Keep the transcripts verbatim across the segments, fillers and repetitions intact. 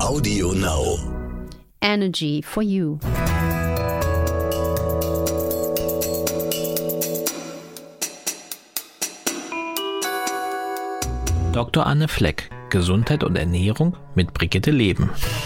Audio Now. Energy for you. Doktor Anne Fleck, Gesundheit und Ernährung mit Brigitte Leben.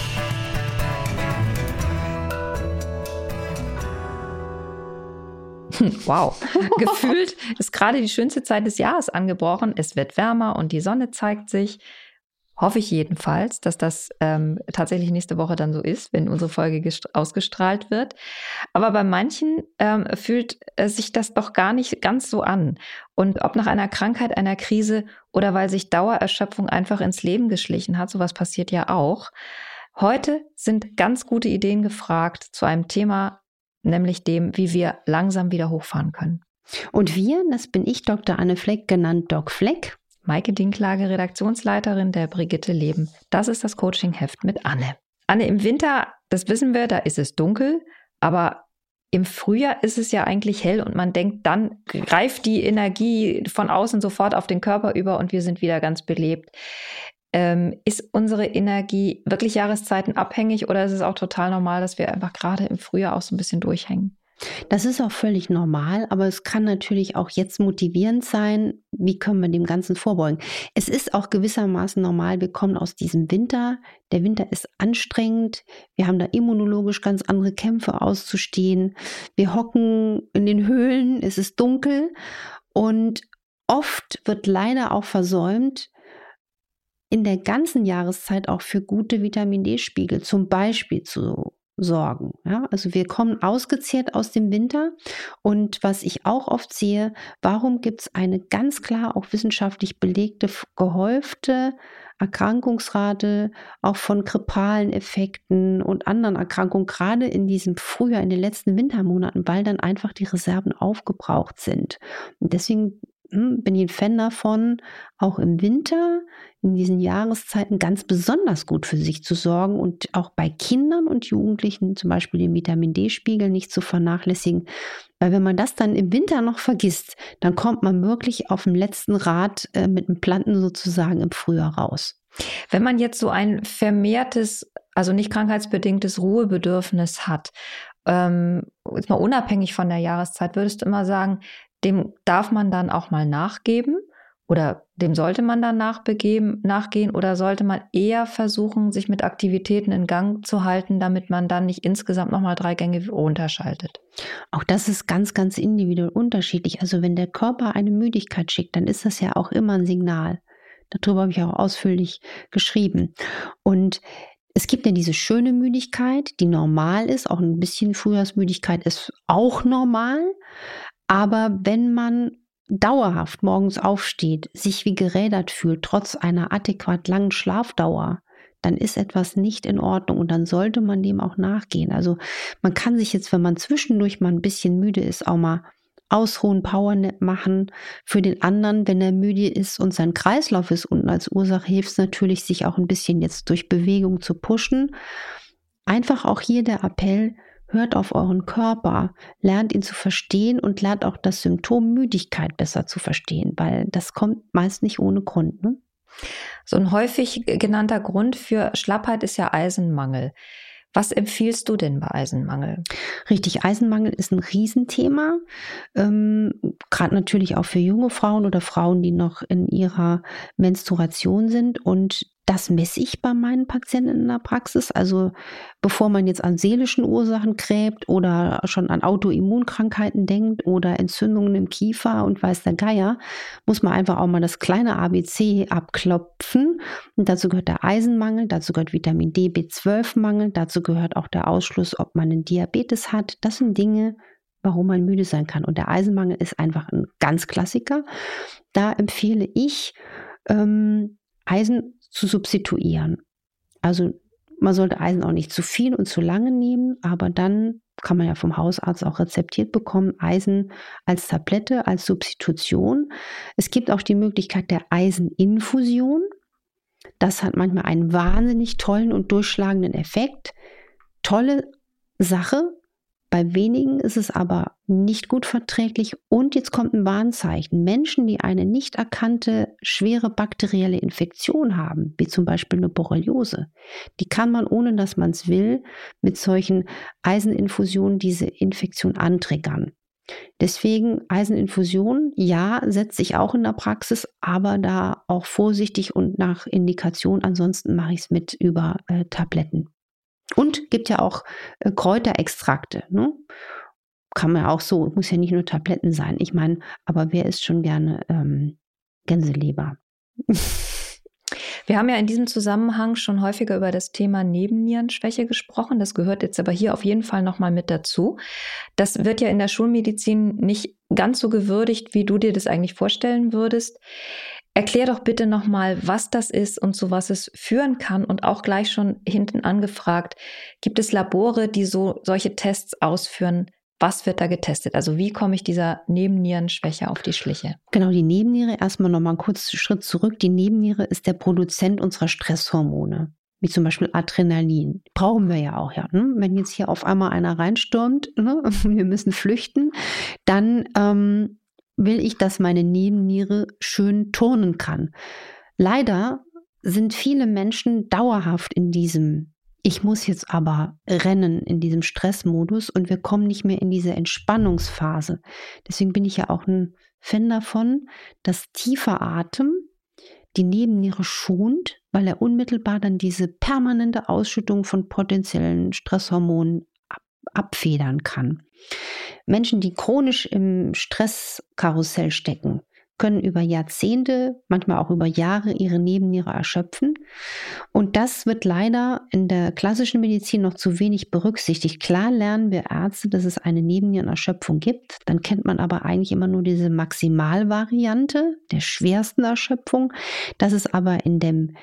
Wow, gefühlt ist gerade die schönste Zeit des Jahres angebrochen. Es wird wärmer und die Sonne zeigt sich. Hoffe ich jedenfalls, dass das ähm, tatsächlich nächste Woche dann so ist, wenn unsere Folge gest- ausgestrahlt wird. Aber bei manchen ähm, fühlt äh, sich das doch gar nicht ganz so an. Und ob nach einer Krankheit, einer Krise oder weil sich Dauererschöpfung einfach ins Leben geschlichen hat, sowas passiert ja auch. Heute sind ganz gute Ideen gefragt zu einem Thema, nämlich dem, wie wir langsam wieder hochfahren können. Und wir, das bin ich, Doktor Anne Fleck, genannt Doc Fleck. Maike Dinklage, Redaktionsleiterin der Brigitte Leben. Das ist das Coaching-Heft mit Anne. Anne, im Winter, das wissen wir, da ist es dunkel, aber im Frühjahr ist es ja eigentlich hell und man denkt, dann greift die Energie von außen sofort auf den Körper über und wir sind wieder ganz belebt. Ähm, ist unsere Energie wirklich jahreszeitenabhängig oder ist es auch total normal, dass wir einfach gerade im Frühjahr auch so ein bisschen durchhängen? Das ist auch völlig normal, aber es kann natürlich auch jetzt motivierend sein, wie können wir dem Ganzen vorbeugen. Es ist auch gewissermaßen normal, wir kommen aus diesem Winter, der Winter ist anstrengend, wir haben da immunologisch ganz andere Kämpfe auszustehen, wir hocken in den Höhlen, es ist dunkel und oft wird leider auch versäumt, in der ganzen Jahreszeit auch für gute Vitamin-D-Spiegel zum Beispiel zu sorgen. Ja, also wir kommen ausgezehrt aus dem Winter und was ich auch oft sehe, warum gibt es eine ganz klar auch wissenschaftlich belegte, gehäufte Erkrankungsrate auch von grippalen Effekten und anderen Erkrankungen, gerade in diesem Frühjahr, in den letzten Wintermonaten, weil dann einfach die Reserven aufgebraucht sind. Und deswegen hm, bin ich ein Fan davon, auch im Winter, in diesen Jahreszeiten ganz besonders gut für sich zu sorgen und auch bei Kindern und Jugendlichen zum Beispiel den Vitamin-D-Spiegel nicht zu vernachlässigen. Weil wenn man das dann im Winter noch vergisst, dann kommt man wirklich auf dem letzten Rad äh, mit dem Planten sozusagen im Frühjahr raus. Wenn man jetzt so ein vermehrtes, also nicht krankheitsbedingtes Ruhebedürfnis hat, ähm, jetzt mal unabhängig von der Jahreszeit, würdest du immer sagen, dem darf man dann auch mal nachgeben oder dem sollte man dann nachbegeben, nachgehen oder sollte man eher versuchen, sich mit Aktivitäten in Gang zu halten, damit man dann nicht insgesamt nochmal drei Gänge runterschaltet? Auch das ist ganz, ganz individuell unterschiedlich. Also wenn der Körper eine Müdigkeit schickt, dann ist das ja auch immer ein Signal. Darüber habe ich auch ausführlich geschrieben. Und es gibt ja diese schöne Müdigkeit, die normal ist, auch ein bisschen Frühjahrsmüdigkeit ist auch normal. Aber wenn man dauerhaft morgens aufsteht, sich wie gerädert fühlt, trotz einer adäquat langen Schlafdauer, dann ist etwas nicht in Ordnung und dann sollte man dem auch nachgehen. Also man kann sich jetzt, wenn man zwischendurch mal ein bisschen müde ist, auch mal ausruhen, Powernap machen. Für den anderen, wenn er müde ist und sein Kreislauf ist unten als Ursache, hilft es natürlich, sich auch ein bisschen jetzt durch Bewegung zu pushen. Einfach auch hier der Appell, hört auf euren Körper, lernt ihn zu verstehen und lernt auch das Symptom Müdigkeit besser zu verstehen, weil das kommt meist nicht ohne Grund. Ne? So ein häufig genannter Grund für Schlappheit ist ja Eisenmangel. Was empfiehlst du denn bei Eisenmangel? Richtig, Eisenmangel ist ein Riesenthema, ähm, gerade natürlich auch für junge Frauen oder Frauen, die noch in ihrer Menstruation sind und das messe ich bei meinen Patienten in der Praxis. Also bevor man jetzt an seelischen Ursachen gräbt oder schon an Autoimmunkrankheiten denkt oder Entzündungen im Kiefer und weiß der Geier, muss man einfach auch mal das kleine A B C abklopfen. Und dazu gehört der Eisenmangel, dazu gehört Vitamin D, B zwölf Mangel, dazu gehört auch der Ausschluss, ob man einen Diabetes hat. Das sind Dinge, warum man müde sein kann. Und der Eisenmangel ist einfach ein ganz Klassiker. Da empfehle ich, ähm, Eisen zu substituieren. Also man sollte Eisen auch nicht zu viel und zu lange nehmen, aber dann kann man ja vom Hausarzt auch rezeptiert bekommen, Eisen als Tablette, als Substitution. Es gibt auch die Möglichkeit der Eiseninfusion. Das hat manchmal einen wahnsinnig tollen und durchschlagenden Effekt. Tolle Sache, Bei wenigen ist es aber nicht gut verträglich. Und jetzt kommt ein Warnzeichen. Menschen, die eine nicht erkannte schwere bakterielle Infektion haben, wie zum Beispiel eine Borreliose, die kann man, ohne dass man es will, mit solchen Eiseninfusionen diese Infektion antriggern. Deswegen Eiseninfusion, ja, setze ich auch in der Praxis, aber da auch vorsichtig und nach Indikation. Ansonsten mache ich es mit über äh, Tabletten. Und gibt ja auch äh, Kräuterextrakte, ne? Kann man auch so, muss ja nicht nur Tabletten sein. Ich meine, aber wer isst schon gerne ähm, Gänseleber? Wir haben ja in diesem Zusammenhang schon häufiger über das Thema Nebennierenschwäche gesprochen. Das gehört jetzt aber hier auf jeden Fall nochmal mit dazu. Das wird ja in der Schulmedizin nicht ganz so gewürdigt, wie du dir das eigentlich vorstellen würdest. Erklär doch bitte nochmal, was das ist und zu was es führen kann. Und auch gleich schon hinten angefragt, gibt es Labore, die so solche Tests ausführen? Was wird da getestet? Also wie komme ich dieser Nebennierenschwäche auf die Schliche? Genau, die Nebenniere, erstmal nochmal einen kurzen Schritt zurück. Die Nebenniere ist der Produzent unserer Stresshormone, wie zum Beispiel Adrenalin. Brauchen wir ja auch, ja. Ne? Wenn jetzt hier auf einmal einer reinstürmt, ne? Wir müssen flüchten, dann ähm, will ich, dass meine Nebenniere schön turnen kann. Leider sind viele Menschen dauerhaft in diesem Ich muss jetzt aber rennen, in diesem Stressmodus, und wir kommen nicht mehr in diese Entspannungsphase. Deswegen bin ich ja auch ein Fan davon, dass tiefer Atem die Nebenniere schont, weil er unmittelbar dann diese permanente Ausschüttung von potenziellen Stresshormonen ab- abfedern kann. Menschen, die chronisch im Stresskarussell stecken, können über Jahrzehnte, manchmal auch über Jahre ihre Nebenniere erschöpfen. Und das wird leider in der klassischen Medizin noch zu wenig berücksichtigt. Klar lernen wir Ärzte, dass es eine Nebennierenerschöpfung gibt. Dann kennt man aber eigentlich immer nur diese Maximalvariante der schwersten Erschöpfung. Dass es aber in dem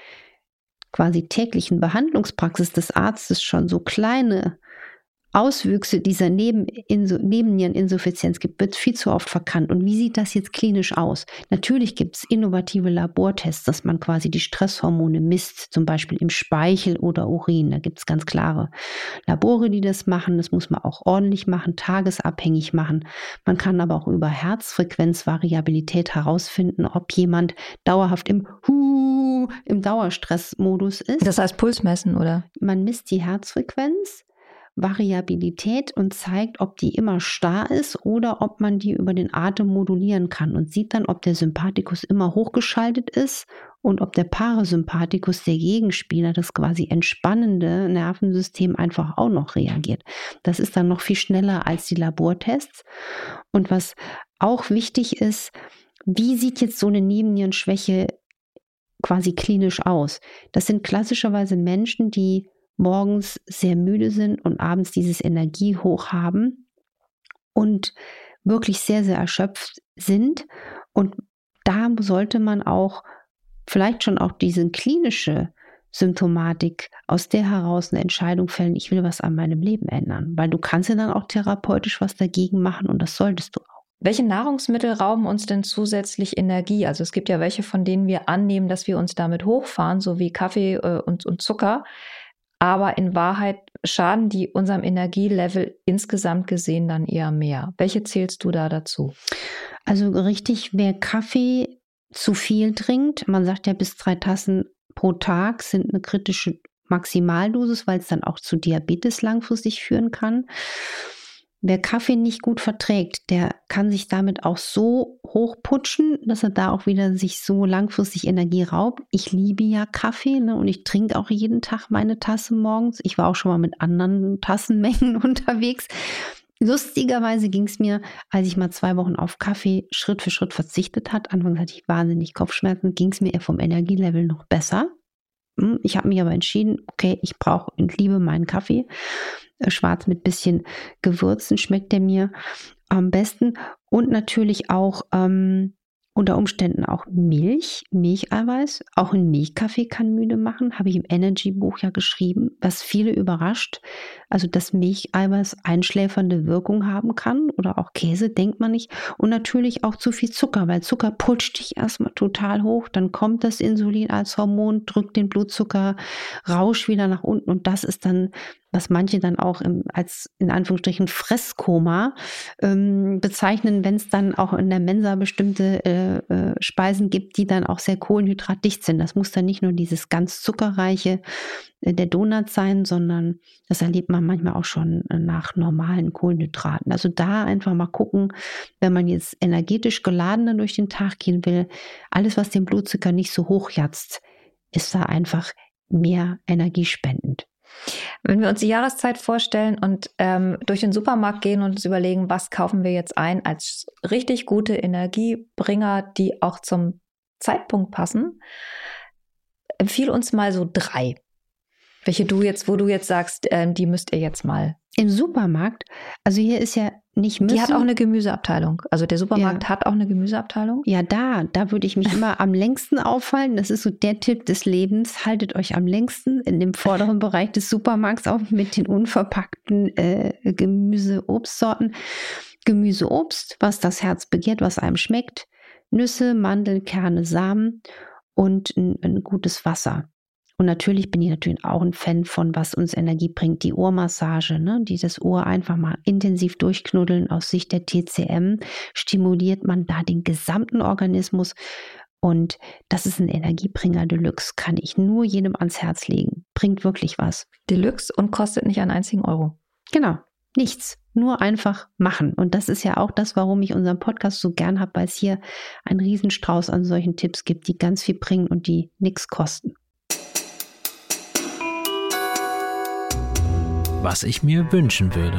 quasi täglichen Behandlungspraxis des Arztes schon so kleine Auswüchse dieser Neben Nebenniereninsuffizienz gibt, wird viel zu oft verkannt. Und wie sieht das jetzt klinisch aus? Natürlich gibt es innovative Labortests, dass man quasi die Stresshormone misst, zum Beispiel im Speichel oder Urin. Da gibt es ganz klare Labore, die das machen. Das muss man auch ordentlich machen, tagesabhängig machen. Man kann aber auch über Herzfrequenzvariabilität herausfinden, ob jemand dauerhaft im Hu, im Dauerstressmodus ist. Das heißt Puls messen, oder? Man misst die Herzfrequenz, Variabilität, und zeigt, ob die immer starr ist oder ob man die über den Atem modulieren kann, und sieht dann, ob der Sympathikus immer hochgeschaltet ist und ob der Parasympathikus, der Gegenspieler, das quasi entspannende Nervensystem, einfach auch noch reagiert. Das ist dann noch viel schneller als die Labortests. Und was auch wichtig ist, wie sieht jetzt so eine Nebennierenschwäche quasi klinisch aus? Das sind klassischerweise Menschen, die morgens sehr müde sind und abends dieses Energiehoch haben und wirklich sehr, sehr erschöpft sind. Und da sollte man auch vielleicht schon auch diese klinische Symptomatik, aus der heraus eine Entscheidung fällen, ich will was an meinem Leben ändern. Weil du kannst ja dann auch therapeutisch was dagegen machen, und das solltest du auch. Welche Nahrungsmittel rauben uns denn zusätzlich Energie? Also es gibt ja welche, von denen wir annehmen, dass wir uns damit hochfahren, so wie Kaffee äh, und, und Zucker. Aber in Wahrheit schaden die unserem Energielevel insgesamt gesehen dann eher mehr. Welche zählst du da dazu? Also richtig, wer Kaffee zu viel trinkt, man sagt ja, bis drei Tassen pro Tag sind eine kritische Maximaldosis, weil es dann auch zu Diabetes langfristig führen kann. Wer Kaffee nicht gut verträgt, der kann sich damit auch so hochputschen, dass er da auch wieder sich so langfristig Energie raubt. Ich liebe ja Kaffee, ne, und ich trinke auch jeden Tag meine Tasse morgens. Ich war auch schon mal mit anderen Tassenmengen unterwegs. Lustigerweise ging es mir, als ich mal zwei Wochen auf Kaffee Schritt für Schritt verzichtet hat, anfangs hatte ich wahnsinnig Kopfschmerzen, ging es mir eher vom Energielevel noch besser. Ich habe mich aber entschieden, okay, ich brauche und liebe meinen Kaffee. Schwarz mit bisschen Gewürzen schmeckt der mir am besten. Und natürlich auch ähm, unter Umständen auch Milch, Milcheiweiß. Auch ein Milchkaffee kann müde machen, habe ich im Energy-Buch ja geschrieben, was viele überrascht. Also, dass Milcheiweiß einschläfernde Wirkung haben kann, oder auch Käse, denkt man nicht. Und natürlich auch zu viel Zucker, weil Zucker putscht dich erstmal total hoch. Dann kommt das Insulin als Hormon, drückt den Blutzuckerrausch wieder nach unten, und das ist dann was manche dann auch im, als in Anführungsstrichen Fresskoma ähm, bezeichnen, wenn es dann auch in der Mensa bestimmte äh, äh, Speisen gibt, die dann auch sehr kohlenhydratdicht sind. Das muss dann nicht nur dieses ganz zuckerreiche äh, der Donut sein, sondern das erlebt man manchmal auch schon äh, nach normalen Kohlenhydraten. Also da einfach mal gucken, wenn man jetzt energetisch geladener durch den Tag gehen will, alles, was den Blutzucker nicht so hochjatzt, ist da einfach mehr energiespendend. Wenn wir uns die Jahreszeit vorstellen und ähm, durch den Supermarkt gehen und uns überlegen, was kaufen wir jetzt ein als richtig gute Energiebringer, die auch zum Zeitpunkt passen, empfiehl uns mal so drei. Welche du jetzt, wo du jetzt sagst, ähm, die müsst ihr jetzt mal. Im Supermarkt, also hier ist ja nicht müssen. Die hat auch eine Gemüseabteilung. Also der Supermarkt ja. hat auch eine Gemüseabteilung. Ja, da, da würde ich mich immer am längsten aufhalten. Das ist so der Tipp des Lebens. Haltet euch am längsten in dem vorderen Bereich des Supermarkts auf mit den unverpackten äh, Gemüse, Obstsorten. Gemüse, Obst, was das Herz begehrt, was einem schmeckt. Nüsse, Mandeln, Kerne, Samen und ein, ein gutes Wasser. Und natürlich bin ich natürlich auch ein Fan von, was uns Energie bringt, die Ohrmassage, ne? Die das Ohr einfach mal intensiv durchknuddeln. Aus Sicht der T C M stimuliert man da den gesamten Organismus. Und das ist ein Energiebringer Deluxe, kann ich nur jedem ans Herz legen. Bringt wirklich was. Deluxe und kostet nicht einen einzigen Euro. Genau, nichts. Nur einfach machen. Und das ist ja auch das, warum ich unseren Podcast so gern habe, weil es hier einen Riesenstrauß an solchen Tipps gibt, die ganz viel bringen und die nichts kosten. Was ich mir wünschen würde.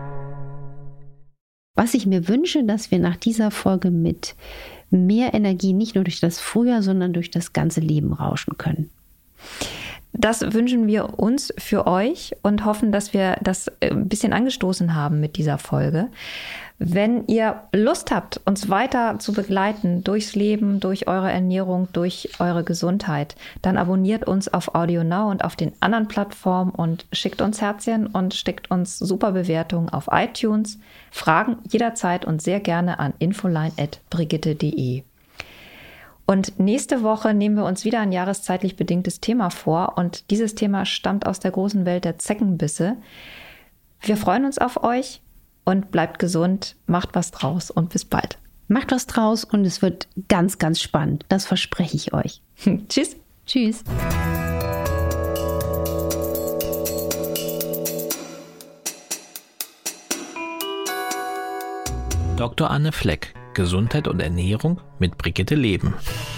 Was ich mir wünsche, dass wir nach dieser Folge mit mehr Energie nicht nur durch das Frühjahr, sondern durch das ganze Leben rauschen können. Das wünschen wir uns für euch und hoffen, dass wir das ein bisschen angestoßen haben mit dieser Folge. Wenn ihr Lust habt, uns weiter zu begleiten durchs Leben, durch eure Ernährung, durch eure Gesundheit, dann abonniert uns auf AudioNow und auf den anderen Plattformen und schickt uns Herzchen und schickt uns super Bewertungen auf iTunes. Fragen jederzeit und sehr gerne an infoline at brigitte punkt de. Und nächste Woche nehmen wir uns wieder ein jahreszeitlich bedingtes Thema vor und dieses Thema stammt aus der großen Welt der Zeckenbisse. Wir freuen uns auf euch und bleibt gesund, macht was draus und bis bald. Macht was draus und es wird ganz, ganz spannend. Das verspreche ich euch. Tschüss. Tschüss. Doktor Anne Fleck, Gesundheit und Ernährung mit Brigitte Leben.